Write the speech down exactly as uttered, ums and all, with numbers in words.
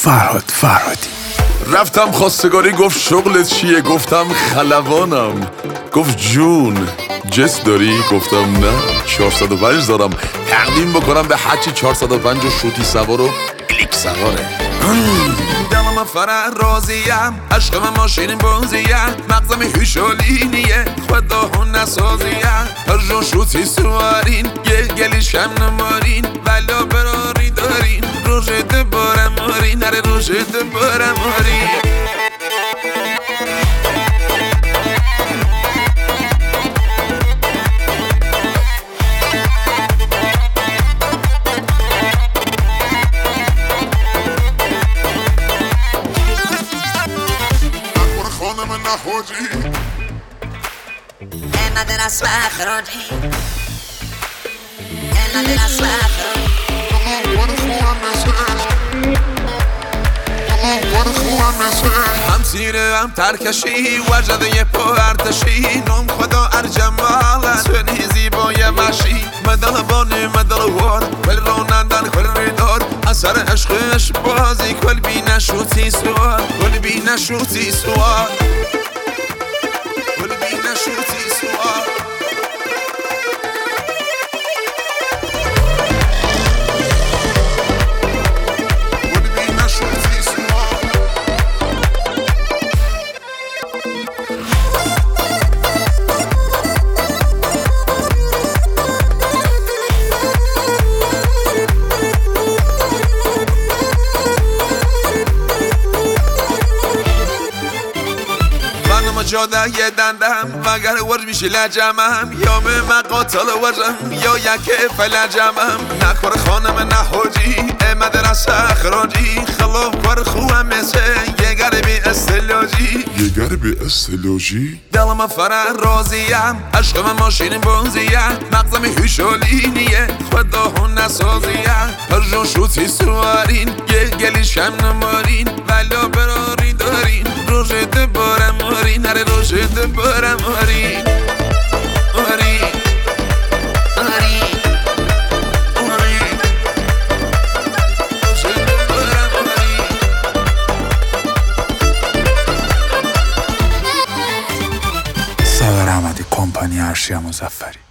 فرهاد فرهادی. رفتم خواستگاری گفت شغلت چیه؟ گفتم خلبانم. گفت جون جس داری؟ گفتم نه چهارصد و پنج دارم تقدیم بکنم به هرچی چهارصد و پنج و شوتی سوار و کلیک سواره. دلم فرح راضیم، عشقم ماشین بازیم، مغزم هوشالینیه خدا هون نسازیم. هر جا شوتی سوارین یه گلیش هم نمارین، بلا براری دارین روشت بارم مارین، نره روشت بارم مارین. نخوجی مدرس اسمع اخراجي مدرس اسمع اخراجي هم سیره هم ترکشی وجد یه پا ارتشی نام خدا ارجمال سنی زیبای مشی مدل بانه مدل وار کل رانندن کل ریدار اثر عشقش بازی کل بی نشوتی سوار کل بی نشوتی سوار کل بی نشوتی سوار. جاده یه دندم مگر ورج میشه لجمم یا به مقاتل ورجم یا یک فلجمم نکار خانم نحوجی مدرسه اخراجی خلاف کار خوهم مثل یه گربی استلاجی یه گربی استلاجی. دلم فرح راضیم، عشقم ماشین بازیم، مغزم هوشالینیه خدا هون نسازیم. هر جا شوتی سوارین یه گلیش هم نمارین، بلا براری دارین روشت بارم مارین، نره روشت بارم مارین مارین مارین مارین روشت بارم مارین. ساغر احمدی، کمپانی ارشیا مظفری.